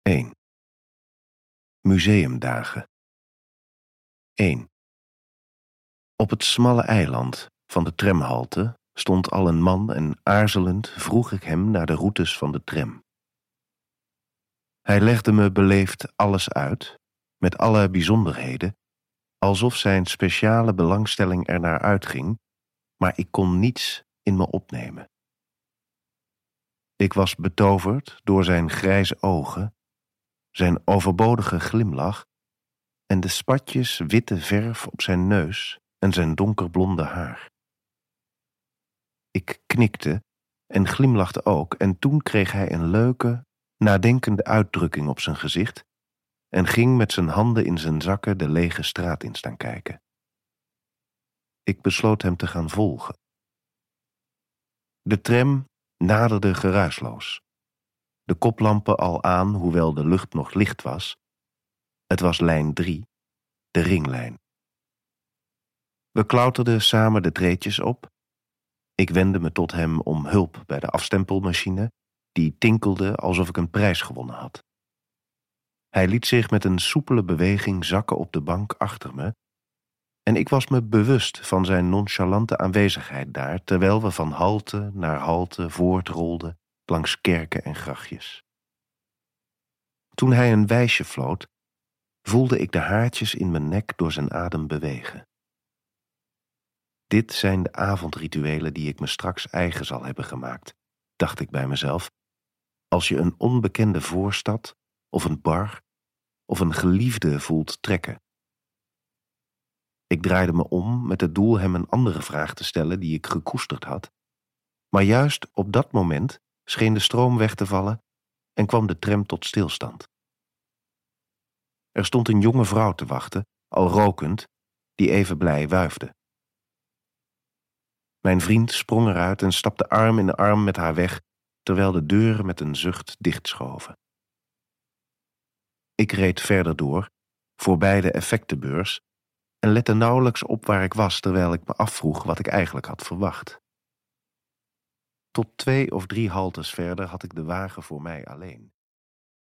1. Museumdagen. 1. Op het smalle eiland van de tramhalte stond al een man en aarzelend vroeg ik hem naar de routes van de tram. Hij legde me beleefd alles uit, met alle bijzonderheden, alsof zijn speciale belangstelling ernaar uitging, maar ik kon niets in me opnemen. Ik was betoverd door zijn grijze ogen, zijn overbodige glimlach en de spatjes witte verf op zijn neus en zijn donkerblonde haar. Ik knikte en glimlachte ook en toen kreeg hij een leuke, nadenkende uitdrukking op zijn gezicht en ging met zijn handen in zijn zakken de lege straat in staan kijken. Ik besloot hem te gaan volgen. De tram naderde geruisloos. De koplampen al aan, hoewel de lucht nog licht was. Het was lijn 3, de ringlijn. We klauterden samen de treedjes op. Ik wendde me tot hem om hulp bij de afstempelmachine, die tinkelde alsof ik een prijs gewonnen had. Hij liet zich met een soepele beweging zakken op de bank achter me, en ik was me bewust van zijn nonchalante aanwezigheid daar, terwijl we van halte naar halte voortrolden langs kerken en grachtjes. Toen hij een wijsje floot, voelde ik de haartjes in mijn nek door zijn adem bewegen. Dit zijn de avondrituelen die ik me straks eigen zal hebben gemaakt, dacht ik bij mezelf, als je een onbekende voorstad of een bar of een geliefde voelt trekken. Ik draaide me om met het doel hem een andere vraag te stellen die ik gekoesterd had, maar juist op dat moment scheen de stroom weg te vallen en kwam de tram tot stilstand. Er stond een jonge vrouw te wachten, al rokend, die even blij wuifde. Mijn vriend sprong eruit en stapte arm in arm met haar weg, terwijl de deuren met een zucht dichtschoven. Ik reed verder door, voorbij de effectenbeurs, en lette nauwelijks op waar ik was, terwijl ik me afvroeg wat ik eigenlijk had verwacht. Tot 2 of 3 haltes verder had ik de wagen voor mij alleen.